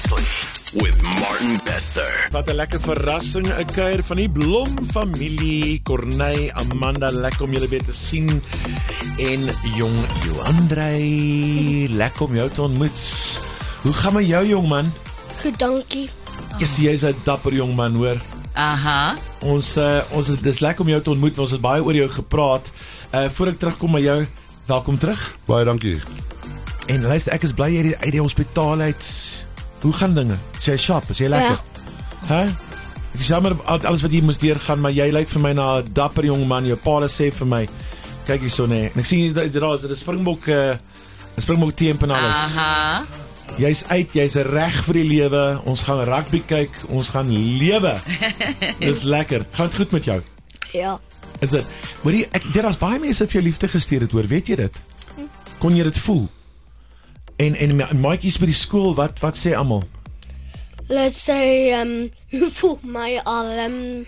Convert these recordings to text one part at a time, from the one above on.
Presley with Martin Bester. Wat 'n lekker verrassing, 'n kuier van die Blom familie, Corneille, Amanda, lekker om julle weer te sien. En jong Joandrey, lekker om jou te ontmoet. Hoe gaan met jou, jong man? Goed, dankie. Jy's 'n dapper jong man, hoor. Aha. Ons dis lekker om jou te ontmoet, ons het baie oor jou gepraat. Voor ek terugkom met jou, welkom terug. Baie dankie. En luister, ek is bly jy uit die hospitaal uit. Hoe gaan dinge? Is jy sharp? Is jy lekker? Hæ? Ek is jammer alles wat jy moes deurgaan, maar jy lyk vir my na 'n dapper jong man. Jou pa sê vir my, kyk hierso nee. En ek sien daar is 'n springbok team en alles. Aha. Jy's uit, jy's reg vir die lewe. Ons gaan rugby kyk, ons gaan lewe. Dis lekker. Gaan dit goed met jou? Ja. Is dit? Hoorie, ek weet daar's baie mense vir jou liefde gestuur het, hoor. Weet jy dit? Kon jy dit voel? En maatjies by die skool, wat sê almal? Let's say, hoe voel my al, en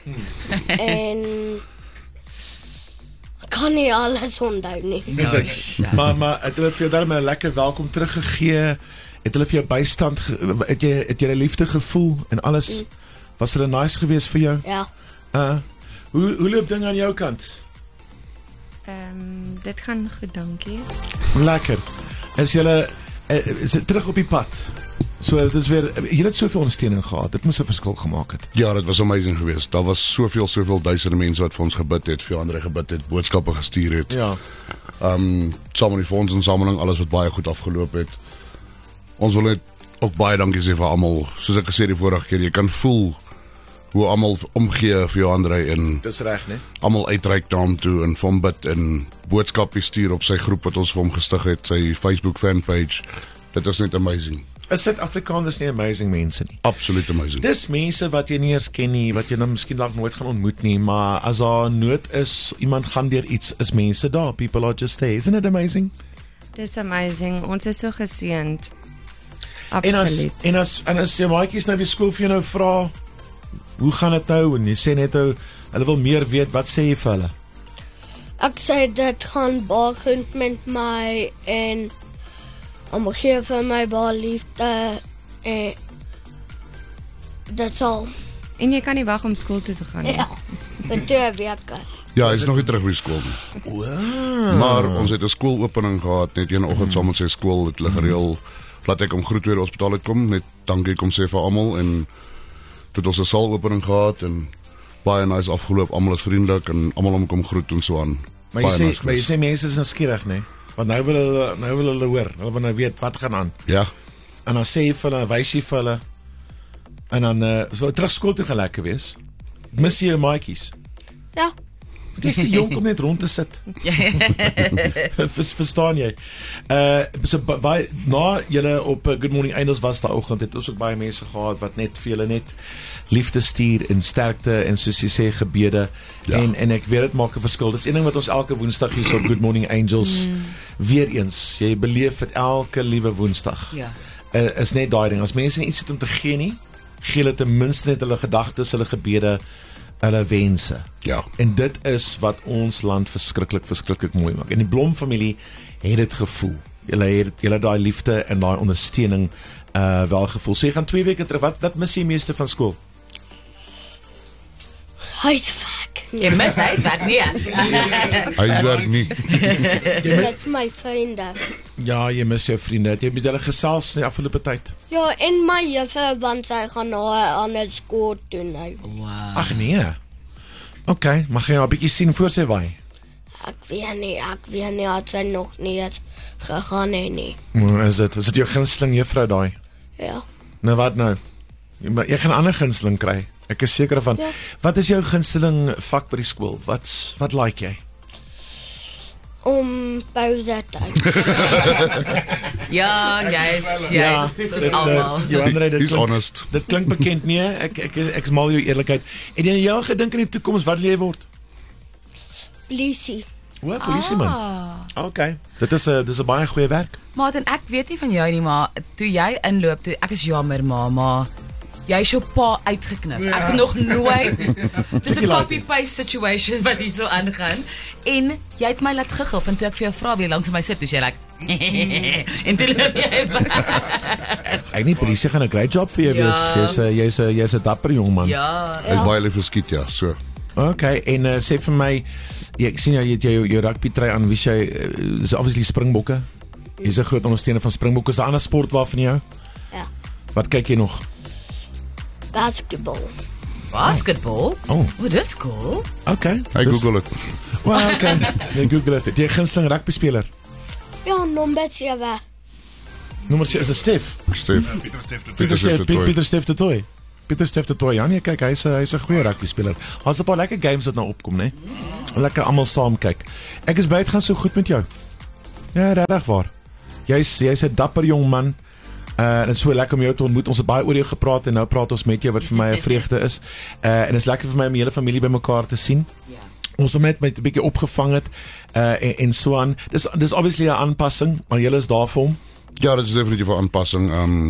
kan nie alles onthou nie. Maar het hulle vir jou daarmee 'n lekker welkom teruggegee? Het hulle vir jou bystand, het jy liefde gevoel en alles? Was hulle nice geweest vir jou? Ja. Hoe loop dinge aan jou kant? Dit gaan goed, dankie. Lekker. Is dit terug op die pad? So dit is weer, jy het soveel ondersteuning gehad. Dit moes 'n verskil gemaak het. Ja, dit was amazing geweest. Daar was soveel duisende mense wat vir ons gebid het, vir ander gebid het, boodskappe gestuur het. Ja. Saam met die fondsinsameling, alles wat baie goed afgeloop het. Ons wil net ook baie dankie sê vir almal. Soos ek gesê het die vorige keer, jy kan voel hoe almal omgee vir Joandrey en Dis reg, né? almal uitreik na hom toe en vir hom bid en boodskappe stuur op sy groep wat ons vir hom gestig het, sy Facebook fanpage. Dit is net amazing. Is Suid-Afrikaners nie amazing mense nie? Absoluut amazing. Dis mense wat jy nie eers ken nie, wat jy nou miskien dalk nooit gaan ontmoet nie, maar as daar nood is, iemand gaan deur iets, is mense daar. People are just there. Isn't it amazing? Dis amazing. Ons is so geseënd. Absoluut. En as jou maatjies nou by skool vir jou nou vra, hoe gaan dit nou? En jy sê net hulle wil meer weet, wat sê jy vir hulle? Ek sê dit gaan baie goed met my en om gee vir my baie liefde en that's all. En jy kan nie wag om skool toe te gaan nie. Ja, vir 2 weke. Ja, hy is nog nie terug by skool nie. Wow. Maar ons het 'n skoolopening gehad, net een oggend saam met sy skool, het hulle gereël, laat ek om groet weer hospitaal uitkom, net dankie kom sê vir almal en het ons 'n saalopening gehad en baie nice afgeloop, almal is vriendelik en almal om kom groet en so aan. Maar jy sê mense is nou skieurig, né? Want nou wil hulle hoor, hulle wil nou weet wat gaan aan. Ja. En dan sê jy vir hulle, wys jy vir hulle en dan so terug skool toe gaan lekker wees. Mis jy jou maatjies? Ja. Dit is te jonk om net rond te sit. Verstaan jy? So baie na julle op Good Morning Angels was daai oggend het ons ook baie mense gehad wat net vir julle net liefde stuur en sterkte en soos jy sê gebede. Ja. En ek weet dit maak 'n verskil. Dis een ding wat ons elke Woensdag hier op Good Morning Angels weer eens, jy beleef dit elke liewe Woensdag. Ja. Is net daai ding. As mense nie iets het om te gee nie, gee hulle ten minste net hulle gedagtes, hulle gebede, hulle wense. Ja. En dit is wat ons land verskriklik mooi maak. En die Blom familie het dit gevoel. Julle daai liefde en daai ondersteuning wel gevoel. So jy gaan 2 weke terug. Wat mis jy meeste van skool? Huiswerk. Jy mis huiswerk nie. Huiswerk nie. That's my vriende. Ja, jy mis jou vriende. Het jy met hulle gesels in die afgelope tyd? Ja, en my juffrou, want sy gaan na 'n ander skool toe nou. Wow. Ag nee. Okay, mag jy nou 'n bietjie sien voor sy waai? Ek weet nie, het sy nog nie eens gegaan nie. Is dit jou gunsteling juffrou daai? Ja. Nou wat nou? Jy gaan 'n ander gunsteling kry. Ek is seker van. Ja. Wat is jou gunsteling vak by die skool? Wat like jy? Om pauze te hou. Ja, jy's soos almal. Joandrey, He's honest. Dit klink bekend, nee. Ek smal jou eerlikheid. En jy gedink in die toekoms wat wil jy word? Polisie. O, polisieman. Okay. Dit is 'n baie goeie werk. Maar ek weet nie van jou nie, maar toe jy inloop, ek is jammer maar jy is jou pa uitgeknip. Ek het nog nooit. Dis 'n copy-paste situation wat hier so aangaan. En jy het my laat giggel, want toe ek vir jou vra wie langs my sit, toe sê jy like en toe loop jy Ek nie polisie gaan 'n great job vir jou wees. Jy's 'n dapper jong man. Ja. Hy's baie lief vir skiet, ja, so. Okay, en sê vir my, ek sien jy het jou rugby trui aan, wie jy is obviously Springbokke. Jy's 'n groot ondersteuner van Springbokke. Is daar 'n ander sport waarvan jou? Ja. Wat kyk jy nog? Basketball. Basketball? Oh. Dis cool. Okay. Hy Google dit. Well, okay. Jy Google dit. Jy gunsteling rugby speler. Ja, nommer 7. Nommer 7 is dit Stef. Stef. Pieter Stef de Tooi. Pieter Stef de Tooi. Ja nee, kyk, hy's 'n goeie rugby speler. Daar's 'n paar lekker games wat nou opkom, né? Lekker almal saam kyk. Ek is baie gaan so goed met jou. Ja, regtig waar. Jy's 'n dapper jong man. En dit is so lekker om jou te ontmoet. Ons het baie oor jou gepraat en nou praat ons met jou wat vir my 'n vreugde is. En dit is lekker vir my om die hele familie bymekaar te sien. Ja. Ons het met 'n bietjie opgevang het en so aan. Dis obviously 'n aanpassing, maar jy is daar vir hom. Ja, dit is definitief 'n aanpassing.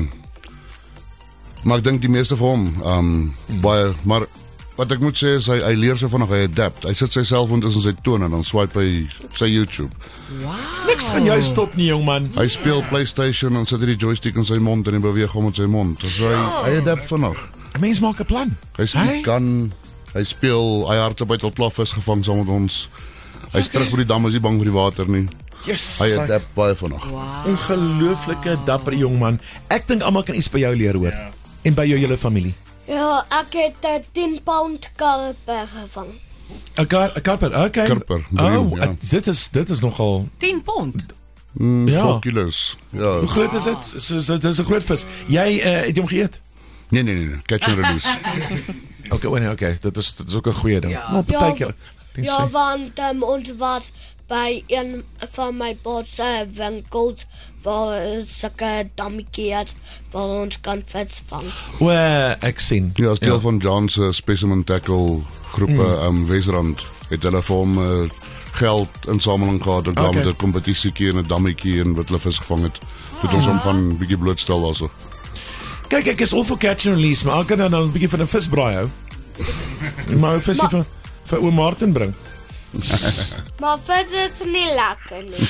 Maar ek dink die meeste vir hom baie, maar wat ek moet sê is hy leer so vinnig, hy adapt. Hy sit sy selfoon tussen sy tone en dan swipe hy sy YouTube. Niks gaan jou stop nie, jong man. Hy speel PlayStation en sit hy die joystick in sy mond en hy beweeg hom met sy mond. So hy adapt vinnig. 'n Mens maak 'n plan. Hy kan, hy speel, hy hardloop uit tot klaf visgevang saam met ons. Hy's terug by die dam, is nie bang vir die water nie. Yes. Hy adapt baie vinnig. Ongelooflike dapper jong man. Ek dink almal kan iets by jou leer hoor. En by jou hele familie. Ja, ek het 'n 10 pound karper gevang. 'n karper, okay. Karper, ja. Dit is nogal 10 pond. 4 kilos. Ja. Hoe groot is dit? Dis 'n groot vis. Jy het hom geëet? Nee. Catch and release. Okay. Dit is ook 'n goeie ding. Ja. Maar partykeer. Ja, want ons was by een van my bosse winkels waar sulke dammetjies waar ons kan vis vang. O, ek sien. Ja, as deel van John's specimen tackle groepe Wesrand het hulle vir hom geld insameling gehad en dan met 'n kompetisietjie en 'n dammetjie en wat hulle vis gevang het. Dit ons hom gaan bietjie blootstel also. Kyk, ek is all for catch and release, maar ek kan dan 'n bietjie van 'n visbraai hou. Maar 'n visie vir oom Martin bring. Maar vis is nie lekker nie.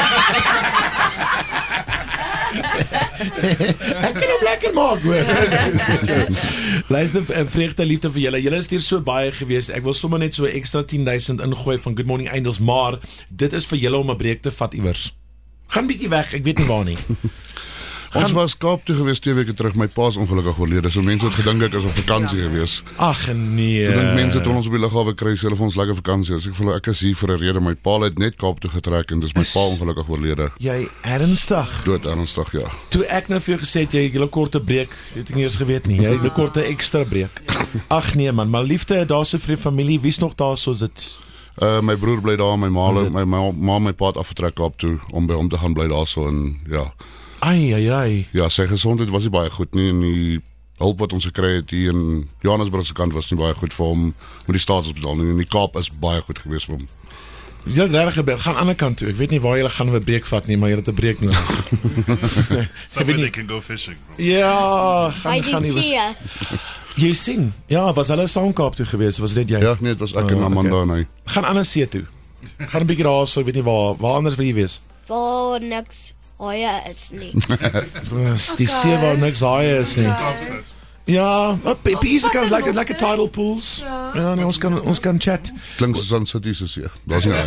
Ek kan hom lekker maak, hoor. Luister, vreugde liefde vir julle. Julle is hier so baie gewees. Ek wil sommer net so ekstra 10,000 ingooi van Good Morning Angels, maar dit is vir julle om 'n breek te vat iewers. Gaan bietjie weg, ek weet nie waar nie. Ons was Kaap toe gewees 2 weke terug. My pa is ongelukkig oorlede. So mense het gedink ek is op vakansie gewees. Ag nee. Ek dink mense het ons op die lughawe kry, hulle vir ons lekker vakansie. So ek voel ek is hier vir 'n rede. My pa het net Kaap toe getrek en dis my pa ongelukkig oorlede. Jy ernstig? Dood ernstig, ja. Toe ek nou vir jou gesê het jy 'n korte breek, het ek nie eens geweet nie. Jy het 'n korte ekstra breek. Ag nee man, maar liefde daar so vir die familie. Wie's nog daar so is dit? My broer bly daar, my ma my pa het afgetrek Kaap toe om by hom te gaan bly daarso en ja. Ai. Ja, sy gesondheid was nie baie goed nie en die hulp wat ons gekry het hier in Johannesburg se kant was nie baie goed vir hom met die staatshospitaal nie. En die Kaap is baie goed geweest vir hom. Jy regtig gaan aan die ander kant toe. Ek weet nie waar jy gaan 'n breek vat nie, maar jy het 'n breek nie. Somewhere they can go fishing. Ja, gaan nie see. Jy sien. Ja, was hulle saam Kaap toe geweest? Was dit jy? Ja, nee, dit was ek en Amanda en hy. Gaan aan 'n see toe. Gaan 'n bietjie daar so, ek weet nie waar anders wil jy wees? Waar niks haie is nie. Die see waar niks haie is nie. Ja, easy kan lekker tidal pools. Ja, nee, ons kan chat. Klink soos Sun City se see. Daar's nie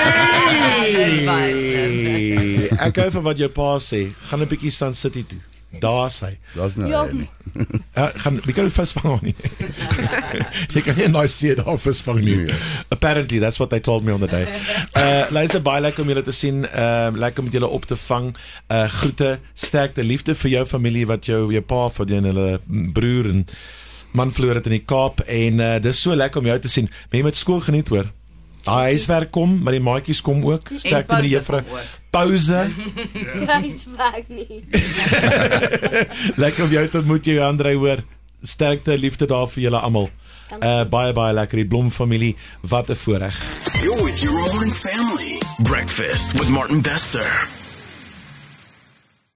Hey, ek gou vir wat jou pa sê. Gaan 'n bietjie Sun City toe. Daar's hy. Daar's nie nie. Gaan wie kan vis vang nie. Jy kan nie nice see daar vis vang nie. Apparently that's what they told me on the day. Luister baie lekker om julle te sien. Lekker om met julle op te vang. Groete, sterkte, liefde vir jou familie wat jou pa vir hulle broer en man verloor het in die Kaap en dis so lekker om jou te sien. Jy met skool geniet hoor. Huiswerk kom, maar die maatjies kom ook. Sterkte met die juffrou. Pause. Huiswerk nie. Lekker om jou te ontmoet, jou Andre, hoor. Sterkte, liefde daar vir julle almal. Baie lekker, die Blom familie, wat 'n voorreg. You're with your morning family. Breakfast with Martin Bester.